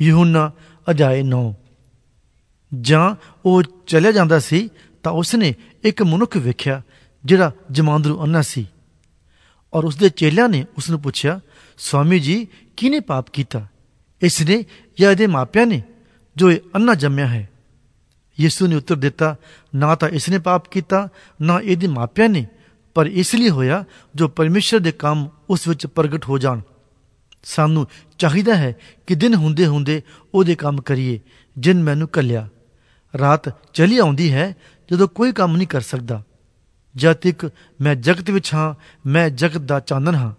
यूहन्ना अध्याय 9। ਜਾਂ ਉਹ ਚਲਿਆ ਜਾਂਦਾ ਸੀ ਤਾਂ ਉਸਨੇ ਇੱਕ ਮਨੁੱਖ ਵੇਖਿਆ ਜਿਹੜਾ ਜਮਾਂਦਰੂ ਅੰਨ੍ਹਾ ਸੀ, ਔਰ ਉਸਦੇ ਚੇਲਿਆਂ ਨੇ ਉਸਨੂੰ ਪੁੱਛਿਆ, ਸਵਾਮੀ ਜੀ, ਕਿਹਨੇ ਪਾਪ ਕੀਤਾ, ਇਸ ਨੇ ਜਾਂ ਇਹਦੇ ਮਾਪਿਆਂ ਨੇ ਜੋ ਇਹ ਅੰਨ੍ਹਾ ਜੰਮਿਆ ਹੈ? ਯਿਸੂ ਨੇ ਉੱਤਰ ਦਿੱਤਾ, ਨਾ ਤਾਂ ਇਸਨੇ ਪਾਪ ਕੀਤਾ, ਨਾ ਇਹਦੇ ਮਾਪਿਆਂ ਨੇ, ਪਰ ਇਸ ਲਈ ਹੋਇਆ ਜੋ ਪਰਮੇਸ਼ਰ ਦੇ ਕੰਮ ਉਸ ਵਿੱਚ ਪ੍ਰਗਟ ਹੋ ਜਾਣ। ਸਾਨੂੰ ਚਾਹੀਦਾ ਹੈ ਕਿ ਦਿਨ ਹੁੰਦੇ ਹੁੰਦੇ ਉਹਦੇ ਕੰਮ ਕਰੀਏ ਜਿਨ ਮੈਨੂੰ ਘੱਲਿਆ। ਰਾਤ ਚਲੀ ਆਉਂਦੀ ਹੈ ਜਦੋਂ ਕੋਈ ਕੰਮ ਨਹੀਂ ਕਰ ਸਕਦਾ। ਜਦ ਤੱਕ ਮੈਂ ਜਗਤ ਵਿੱਚ ਹਾਂ, ਮੈਂ ਜਗਤ ਦਾ ਚਾਨਣ ਹਾਂ।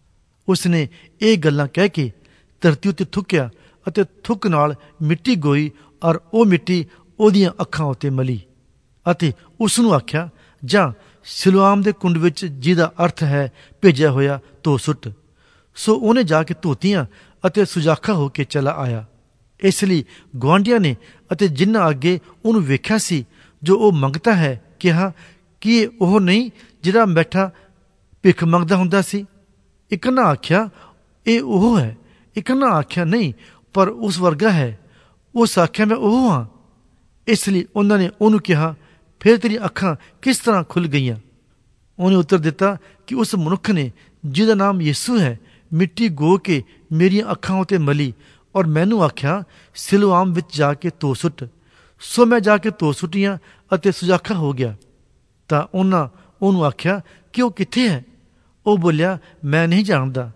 ਉਸ ਨੇ ਇਹ ਗੱਲਾਂ ਕਹਿ ਕੇ ਧਰਤੀ ਉੱਤੇ ਥੁੱਕਿਆ ਅਤੇ ਥੁੱਕ ਨਾਲ ਮਿੱਟੀ ਗੋਈ, ਔਰ ਉਹ ਮਿੱਟੀ ਉਹਦੀਆਂ ਅੱਖਾਂ ਉੱਤੇ ਮਲੀ ਅਤੇ ਉਸ ਨੂੰ ਆਖਿਆ, ਜਾਂ ਸਿਲੋਆਮ ਦੇ ਕੁੰਡ ਵਿੱਚ, ਜਿਹਦਾ ਅਰਥ ਹੈ ਭੇਜਿਆ ਹੋਇਆ, ਧੋ ਸੁੱਟ। ਸੋ ਉਹਨੇ ਜਾ ਕੇ ਧੋਤੀਆਂ ਅਤੇ ਸੁਜਾਖਾ ਹੋ ਕੇ ਚਲਾ ਆਇਆ। ਇਸ ਲਈ ਗੁਆਂਢੀਆਂ ਨੇ ਅਤੇ ਜਿਨ੍ਹਾਂ ਅੱਗੇ ਉਹਨੂੰ ਵੇਖਿਆ ਸੀ ਜੋ ਉਹ ਮੰਗਤਾ ਹੈ, ਕਿਹਾ ਕਿ ਇਹ ਉਹ ਨਹੀਂ ਜਿਹੜਾ ਬੈਠਾ ਭਿੱਖ ਮੰਗਦਾ ਹੁੰਦਾ ਸੀ? ਇੱਕ ਨਾ ਆਖਿਆ ਇਹ ਉਹ ਹੈ, ਇੱਕ ਨਾ ਆਖਿਆ ਨਹੀਂ, ਪਰ ਉਸ ਵਰਗਾ ਹੈ। ਉਸ ਆਖਿਆ ਮੈਂ ਉਹ ਹਾਂ। ਇਸ ਲਈ ਉਹਨਾਂ ਨੇ ਉਹਨੂੰ ਕਿਹਾ, ਫਿਰ ਤੇਰੀਆਂ ਅੱਖਾਂ ਕਿਸ ਤਰ੍ਹਾਂ ਖੁੱਲ੍ਹ ਗਈਆਂ? ਉਹਨੇ ਉੱਤਰ ਦਿੱਤਾ ਕਿ ਉਸ ਮਨੁੱਖ ਨੇ, ਜਿਹਦਾ ਨਾਮ ਯਿਸੂ ਹੈ, ਮਿੱਟੀ ਗੋ ਕੇ ਮੇਰੀਆਂ ਅੱਖਾਂ ਉੱਤੇ ਮਲੀ ਔਰ ਮੈਨੂੰ ਆਖਿਆ, ਸਿਲੋਆਮ ਵਿੱਚ ਜਾ ਕੇ ਧੋ ਸੁੱਟ। ਸੋ ਮੈਂ ਜਾ ਕੇ ਧੋ ਸੁੱਟੀਆਂ ਅਤੇ ਸੁਜਾਖਾ ਹੋ ਗਿਆ। ਤਾਂ ਉਹਨਾਂ ਉਹਨੂੰ ਆਖਿਆ ਕਿ ਉਹ ਕਿੱਥੇ ਹੈ? ਉਹ ਬੋਲਿਆ, ਮੈਂ ਨਹੀਂ ਜਾਣਦਾ।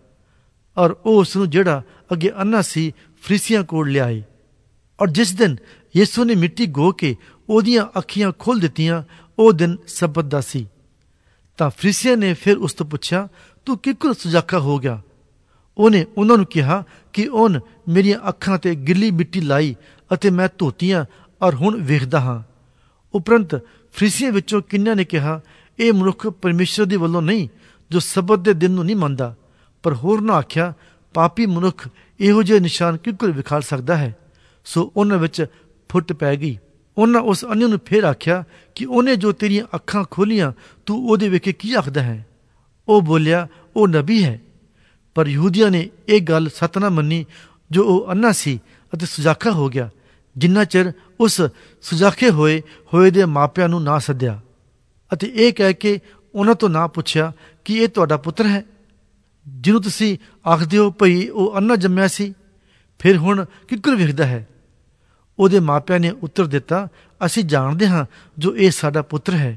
ਔਰ ਉਹ ਉਸ ਨੂੰ, ਜਿਹੜਾ ਅੱਗੇ ਅੰਨ੍ਹਾ ਸੀ, ਫਰੀਸੀਆਂ ਕੋਲ ਲਿਆਏ। ਔਰ ਜਿਸ ਦਿਨ ਯਿਸੂ ਨੇ ਮਿੱਟੀ ਗੋ ਕੇ ਉਹਦੀਆਂ ਅੱਖੀਆਂ ਖੋਲ੍ਹ ਦਿੱਤੀਆਂ, ਉਹ ਦਿਨ ਸਬਤ ਦਾ ਸੀ। ਤਾਂ ਫਰੀਸੀਆਂ ਨੇ ਫਿਰ ਉਸ ਤੋਂ ਪੁੱਛਿਆ, ਤੂੰ ਕਿੱਕਰ ਸੁਜਾਖਾ ਹੋ ਗਿਆ? ਉਹਨੇ ਉਹਨਾਂ ਨੂੰ ਕਿਹਾ ਕਿ ਉਹਨ ਮੇਰੀਆਂ ਅੱਖਾਂ ਤੇ ਗਿੱਲੀ ਮਿੱਟੀ ਲਾਈ ਅਤੇ ਮੈਂ ਧੋਤੀਆਂ ਔਰ ਹੁਣ ਵੇਖਦਾ ਹਾਂ। ਉਪਰੰਤ ਫਰੀਸੀਆਂ ਵਿੱਚੋਂ ਕਿੰਨਿਆਂ ਨੇ ਕਿਹਾ, ਇਹ ਮਨੁੱਖ ਪਰਮੇਸ਼ਰ ਦੇ ਵੱਲੋਂ ਨਹੀਂ, ਜੋ ਸਬਤ ਦੇ ਦਿਨ ਨੂੰ ਨਹੀਂ ਮੰਨਦਾ। ਪਰ ਹੋਰ ਨਾ ਆਖਿਆ, ਪਾਪੀ ਮਨੁੱਖ ਇਹੋ ਜਿਹੇ ਨਿਸ਼ਾਨ ਕਿੱਕਰ ਵਿਖਾਲ ਸਕਦਾ ਹੈ? ਸੋ ਉਹਨਾਂ ਵਿੱਚ ਫੁੱਟ ਪੈ ਗਈ। ਉਹਨਾਂ ਉਸ ਅੰਨ੍ਹੇ ਨੂੰ ਫਿਰ ਆਖਿਆ ਕਿ ਉਹਨੇ ਜੋ ਤੇਰੀਆਂ ਅੱਖਾਂ ਖੋਲੀਆਂ, ਤੂੰ ਉਹਦੇ ਵੇਖੇ ਕੀ ਆਖਦਾ ਹੈ? ਉਹ ਬੋਲਿਆ, ਉਹ ਨਬੀ ਹੈ। ਪਰ ਯਹੂਦੀਆਂ ਨੇ ਇਹ ਗੱਲ ਸੱਚ ਨਾ ਮੰਨੀ ਜੋ ਉਹ ਅੰਨ੍ਹਾ ਸੀ ਅਤੇ ਸੁਜਾਖਾ ਹੋ ਗਿਆ, ਜਿੰਨਾ ਚਿਰ ਉਸ ਸੁਜਾਖੇ ਹੋਏ ਦੇ ਮਾਪਿਆਂ ਨੂੰ ਨਾ ਸੱਦਿਆ, ਅਤੇ ਇਹ ਕਹਿ ਕੇ ਉਹਨਾਂ ਤੋਂ ਨਾ ਪੁੱਛਿਆ ਕਿ ਇਹ ਤੁਹਾਡਾ ਪੁੱਤਰ ਹੈ, ਜਿਹਨੂੰ ਤੁਸੀਂ ਆਖਦੇ ਹੋ ਭਈ ਉਹ ਅੰਨ੍ਹਾ ਜੰਮਿਆ ਸੀ, ਫਿਰ ਹੁਣ ਕਿੱਕਰ ਵੇਖਦਾ ਹੈ? ਉਹਦੇ ਮਾਪਿਆਂ ਨੇ ਉੱਤਰ ਦਿੱਤਾ, ਅਸੀਂ ਜਾਣਦੇ ਹਾਂ ਜੋ ਇਹ ਸਾਡਾ ਪੁੱਤਰ ਹੈ,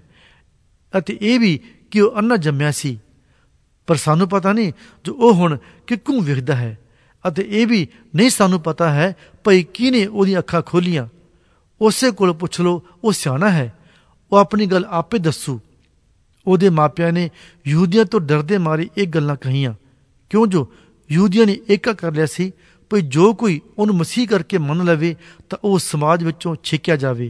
ਅਤੇ ਇਹ ਵੀ ਕਿ ਉਹ ਅੰਨ੍ਹਾ ਜੰਮਿਆ ਸੀ, ਪਰ ਸਾਨੂੰ ਪਤਾ ਨਹੀਂ ਜੋ ਉਹ ਹੁਣ ਕਿੱਕੂ ਵੇਖਦਾ ਹੈ, ਅਤੇ ਇਹ ਵੀ ਨਹੀਂ ਸਾਨੂੰ ਪਤਾ ਹੈ ਭਈ ਕਿਹਨੇ ਉਹਦੀਆਂ ਅੱਖਾਂ ਖੋਲੀਆਂ। ਉਸੇ ਕੋਲ ਪੁੱਛ ਲਓ, ਉਹ ਸਿਆਣਾ ਹੈ, ਉਹ ਆਪਣੀ ਗੱਲ ਆਪੇ ਦੱਸੂ। ਉਹਦੇ ਮਾਪਿਆਂ ਨੇ ਯਹੂਦੀਆਂ ਤੋਂ ਡਰਦੇ ਮਾਰੇ ਇਹ ਗੱਲਾਂ ਕਹੀਆਂ, ਕਿਉਂ ਜੋ ਯਹੂਦੀਆਂ ਨੇ ਏਕਾ ਕਰ ਲਿਆ ਸੀ ਭਈ ਜੋ ਕੋਈ ਉਹਨੂੰ ਮਸੀਹ ਕਰਕੇ ਮੰਨ ਲਵੇ ਤਾਂ ਉਹ ਸਮਾਜ ਵਿੱਚੋਂ ਛੇਕਿਆ ਜਾਵੇ।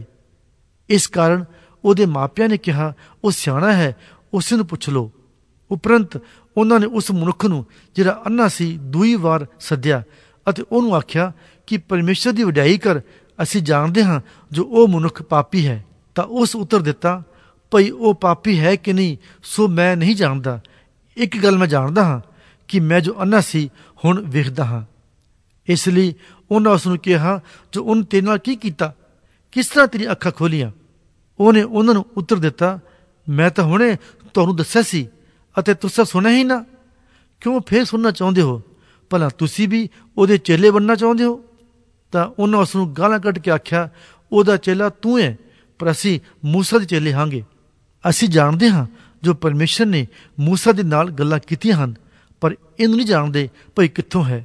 ਇਸ ਕਾਰਨ ਉਹਦੇ ਮਾਪਿਆਂ ਨੇ ਕਿਹਾ, ਉਹ ਸਿਆਣਾ ਹੈ, ਉਸੇ ਨੂੰ ਪੁੱਛ ਲਓ। ਉਪਰੰਤ ਉਹਨਾਂ ਨੇ ਉਸ ਮਨੁੱਖ ਨੂੰ, ਜਿਹੜਾ ਅੰਨ੍ਹਾ ਸੀ, ਦੂਈ ਵਾਰ ਸੱਦਿਆ ਅਤੇ ਉਹਨੂੰ ਆਖਿਆ ਕਿ ਪਰਮੇਸ਼ਰ ਦੀ ਵਡਿਆਈ ਕਰ, ਅਸੀਂ ਜਾਣਦੇ ਹਾਂ ਜੋ ਉਹ ਮਨੁੱਖ ਪਾਪੀ ਹੈ। ਤਾਂ ਉਸ ਉੱਤਰ ਦਿੱਤਾ, ਭਈ ਉਹ ਪਾਪੀ ਹੈ ਕਿ ਨਹੀਂ, ਸੋ ਮੈਂ ਨਹੀਂ ਜਾਣਦਾ। ਇੱਕ ਗੱਲ ਮੈਂ ਜਾਣਦਾ ਹਾਂ ਕਿ ਮੈਂ ਜੋ ਅੰਨ੍ਹਾ ਸੀ, ਹੁਣ ਵੇਖਦਾ ਹਾਂ। ਇਸ ਲਈ ਉਹਨਾਂ ਉਸ ਨੂੰ ਕਿਹਾ, ਜੋ ਉਹਨੇ ਤੇਰੇ ਨਾਲ ਕੀ ਕੀਤਾ? ਕਿਸ ਤਰ੍ਹਾਂ ਤੇਰੀਆਂ ਅੱਖਾਂ ਖੋਲੀਆਂ? ਉਹਨੇ ਉਹਨਾਂ ਨੂੰ ਉੱਤਰ ਦਿੱਤਾ, ਮੈਂ ਤਾਂ ਹੁਣੇ ਤੁਹਾਨੂੰ ਦੱਸਿਆ ਸੀ ਅਤੇ ਤੁਸੀਂ ਸੁਣਿਆ ਹੀ ਨਾ, ਕਿਉਂ ਫੇਰ ਸੁਣਨਾ ਚਾਹੁੰਦੇ ਹੋ? ਭਲਾ ਤੁਸੀਂ ਵੀ ਉਹਦੇ ਚੇਲੇ ਬਣਨਾ ਚਾਹੁੰਦੇ ਹੋ? ਤਾਂ ਉਹਨਾਂ ਉਸ ਨੂੰ ਗਾਲਾਂ ਕੱਢ ਕੇ ਆਖਿਆ, ਉਹਦਾ ਚੇਲਾ ਤੂੰ ਹੈ, ਪਰ ਅਸੀਂ ਮੂਸਾ ਦੇ ਚੇਲੇ ਹਾਂਗੇ। ਅਸੀਂ ਜਾਣਦੇ ਹਾਂ ਜੋ ਪਰਮੇਸ਼ਰ ਨੇ ਮੂਸਾ ਦੇ ਨਾਲ ਗੱਲਾਂ ਕੀਤੀਆਂ ਹਨ, ਪਰ ਇਹਨੂੰ ਨਹੀਂ ਜਾਣਦੇ ਭਈ ਕਿੱਥੋਂ ਹੈ।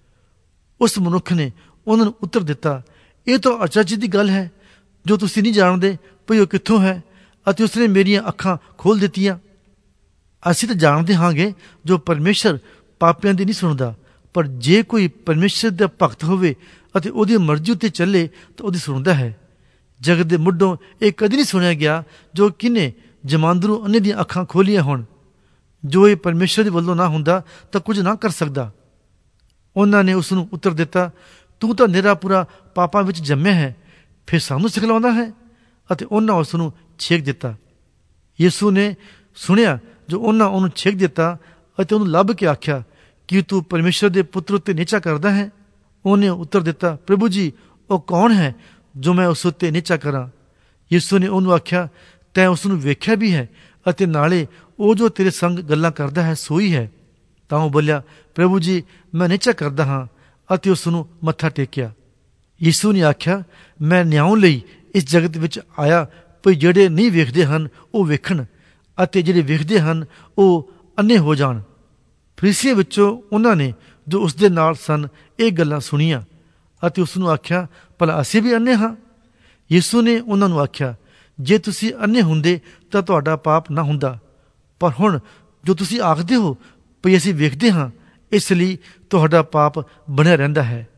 ਉਸ ਮਨੁੱਖ ਨੇ ਉਹਨਾਂ ਨੂੰ ਉੱਤਰ ਦਿੱਤਾ, ਇਹ ਤਾਂ ਅਚਰਜ ਦੀ ਗੱਲ ਹੈ ਜੋ ਤੁਸੀਂ ਨਹੀਂ ਜਾਣਦੇ ਭਈ ਉਹ ਕਿੱਥੋਂ ਹੈ, ਅਤੇ ਉਸਨੇ ਮੇਰੀਆਂ ਅੱਖਾਂ ਖੋਲ੍ਹ ਦਿੱਤੀਆਂ। ਅਸੀਂ ਤਾਂ ਜਾਣਦੇ ਹਾਂਗੇ ਜੋ ਪਰਮੇਸ਼ਰ ਪਾਪੀਆਂ ਦੀ ਨਹੀਂ ਸੁਣਦਾ, ਪਰ ਜੇ ਕੋਈ ਪਰਮੇਸ਼ਰ ਦਾ ਭਗਤ ਹੋਵੇ ਅਤੇ ਉਹਦੀ ਮਰਜ਼ੀ ਉੱਤੇ ਚੱਲੇ ਤਾਂ ਉਹਦੀ ਸੁਣਦਾ ਹੈ। ਜਗਤ ਦੇ ਮੁੱਢੋਂ ਇਹ ਕਦੀ ਨਹੀਂ ਸੁਣਿਆ ਗਿਆ ਜੋ ਕਿਹਨੇ ਜਮਾਂਦਰੂ ਅੰਨ੍ਹੇ ਦੀਆਂ ਅੱਖਾਂ ਖੋਲੀਆਂ ਹੋਣ। ਜੋ ਇਹ ਪਰਮੇਸ਼ਰ ਦੇ ਵੱਲੋਂ ਨਾ ਹੁੰਦਾ ਤਾਂ ਕੁਝ ਨਾ ਕਰ ਸਕਦਾ। ਉਹਨਾਂ ਨੇ ਉਸ ਨੂੰ ਉੱਤਰ ਦਿੱਤਾ, ਤੂੰ ਤਾਂ ਨਿਰਾ ਪੂਰਾ ਪਾਪਾਂ ਵਿੱਚ ਜੰਮਿਆ ਹੈ, ਫਿਰ ਸਾਨੂੰ ਸਿਖਲਾਉਂਦਾ ਹੈ? ਅਤੇ ਉਹਨਾਂ ਉਸ ਨੂੰ ਛੇਕ ਦਿੱਤਾ। ਯਿਸੂ ਨੇ ਸੁਣਿਆ ਜੋ ਉਹਨਾਂ ਉਹਨੂੰ ਛੇਕ ਦਿੱਤਾ ਅਤੇ ਉਹਨੂੰ ਲੱਭ ਕੇ ਆਖਿਆ ਕਿ ਤੂੰ ਪਰਮੇਸ਼ਰ ਦੇ ਪੁੱਤਰ ਉੱਤੇ ਨਿਚਾ ਕਰਦਾ ਹੈ। ਉਹਨੇ ਉੱਤਰ ਦਿੱਤਾ, ਪ੍ਰਭੂ ਜੀ, ਉਹ ਕੌਣ ਹੈ ਜੋ ਮੈਂ ਉਸ ਉੱਤੇ ਨਿਹਚਾ ਕਰਾਂ? ਯਿਸੂ ਨੇ ਉਹਨੂੰ ਆਖਿਆ, ਤੈਂ ਉਸ ਨੂੰ ਵੇਖਿਆ ਵੀ ਹੈ ਅਤੇ ਨਾਲੇ ਉਹ ਜੋ ਤੇਰੇ ਸੰਗ ਗੱਲਾਂ ਕਰਦਾ ਹੈ ਸੋਈ ਹੈ। ਤਾਂ ਉਹ ਬੋਲਿਆ, ਪ੍ਰਭੂ ਜੀ, ਮੈਂ ਨਿਹਚਾ ਕਰਦਾ ਹਾਂ, ਅਤੇ ਉਸ ਨੂੰ ਮੱਥਾ ਟੇਕਿਆ। ਯਿਸੂ ਨੇ ਆਖਿਆ, ਮੈਂ ਨਿਆਉਣ ਲਈ ਇਸ ਜਗਤ ਵਿੱਚ ਆਇਆ, ਭਈ ਜਿਹੜੇ ਨਹੀਂ ਵੇਖਦੇ ਹਨ ਉਹ ਵੇਖਣ, ਅਤੇ ਜਿਹੜੇ ਵੇਖਦੇ ਹਨ ਉਹ ਅੰਨੇ ਹੋ ਜਾਣ। ਫਰੀਸੀਆਂ ਵਿੱਚੋਂ ਉਹਨਾਂ ਨੇ ਜੋ ਉਸ ਦੇ ਨਾਲ ਸਨ ਇਹ ਗੱਲਾਂ ਸੁਣੀਆਂ ਅਤੇ ਉਸ ਨੂੰ ਆਖਿਆ, ਭਲਾ ਅਸੀਂ ਵੀ ਅੰਨੇ ਹਾਂ? ਯਿਸੂ ਨੇ ਉਹਨਾਂ ਨੂੰ ਆਖਿਆ, ਜੇ ਤੁਸੀਂ ਅੰਨੇ ਹੁੰਦੇ ਤਾਂ ਤੁਹਾਡਾ ਪਾਪ ਨਾ ਹੁੰਦਾ, ਪਰ ਹੁਣ ਜੋ ਤੁਸੀਂ ਆਖਦੇ ਹੋ ਭਈ ਅਸੀਂ ਵੇਖਦੇ ਹਾਂ, ਇਸ ਲਈ ਤੁਹਾਡਾ ਪਾਪ ਬਣਿਆ ਰਹਿੰਦਾ ਹੈ।